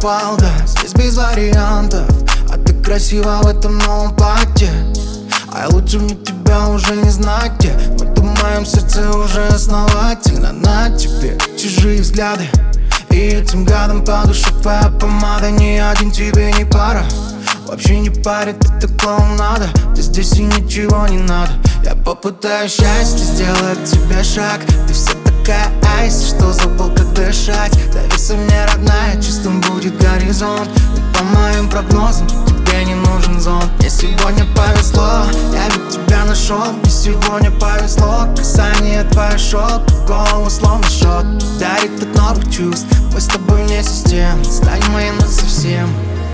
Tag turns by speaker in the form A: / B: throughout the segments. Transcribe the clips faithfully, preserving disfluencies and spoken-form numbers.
A: пропал, да, здесь без вариантов. А ты красива в этом новом платье. А лучше мне тебя уже не знать, где. Но ты в моем сердце уже основательно. На тебе чужие взгляды, и этим гадом по душе твоя помада. Ни один тебе не пара, вообще не парит, это клоунада. Ты здесь и ничего не надо. Я попытаюсь счастье, сделаю к тебе шаг. Ты вся такая айс, что забыл, как дышать. Доверься мне, родная, чистым будет горизонт. И по моим прогнозам тебе не нужен зонт. Мне сегодня повезло, я ведь тебя нашел. Мне сегодня повезло, касание твоих шок в голову словно шот. Дарит от новых чувств, мы с тобой вне систем. Стань моей насовсем.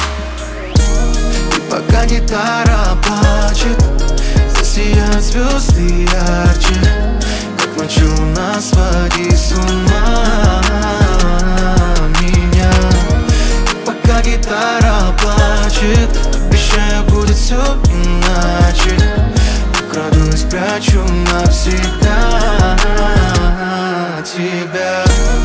A: И пока гитара плачет, засияют звезды ярче, как ночью нас своди с ума меня. И пока гитара плачет, обещаю, будет все иначе. Крадусь, прячу навсегда тебя.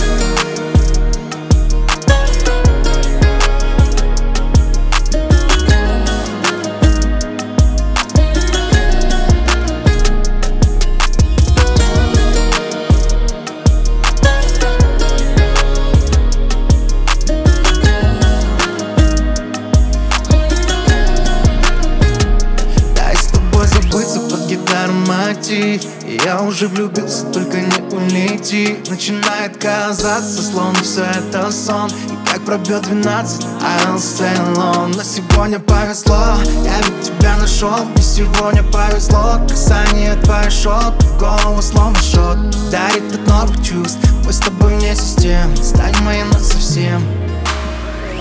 A: Мотив. И я уже влюбился, только не улети. Начинает казаться, словно все это сон. И как пробьет двенадцать, I'll stay alone. Но сегодня повезло, я ведь тебя нашел. Мне сегодня повезло, касание твоих шок в голову словно шот. Дарит от новых чувств, мы с тобой вне систем. Стань моей насовсем.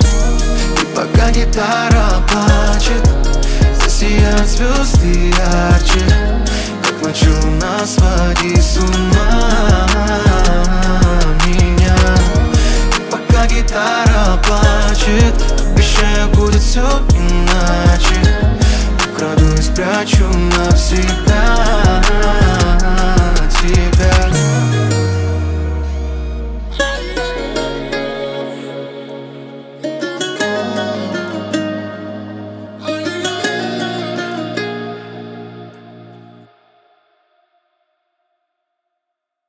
A: И пока гитара плачет, засияют звезды.